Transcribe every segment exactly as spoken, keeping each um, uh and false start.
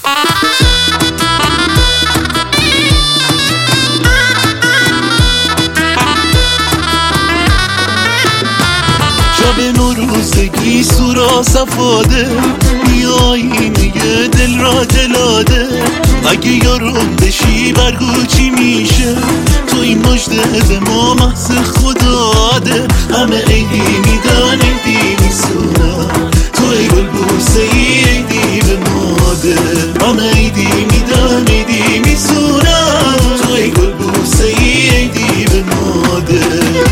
شب نوروزگی سورا صفاده بیایینه دل را جلاده اگه یارم بشی برگو چی میشه تو این مجده به ما محض خداده همه عیدی میدن عیدی میسونن تو ای گل بوسه ای عیدی به ماده همه عیدی میدن عیدی میسونن تو ای گل بوسه ای عیدی به ماده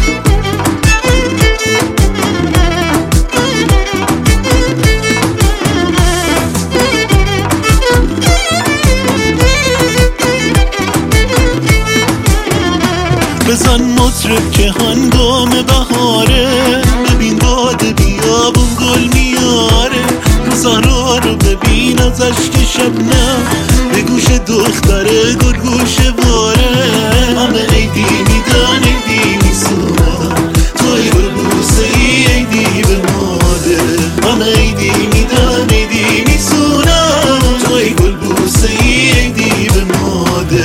بزن مطرب که هنگام بهاره ببین باد بیابون گل میاره زهرا رو ببین از اشک شبنم به گوش دختره گل گوشه باره همه عیدی میدن عیدی میسونن تو ای گل بوسه ای عیدی به ماده همه عیدی میدن عیدی میسونن تو ای گل بوسه ای عیدی به ماده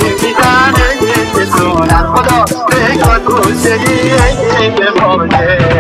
خدا به گل بوسه ای به ماده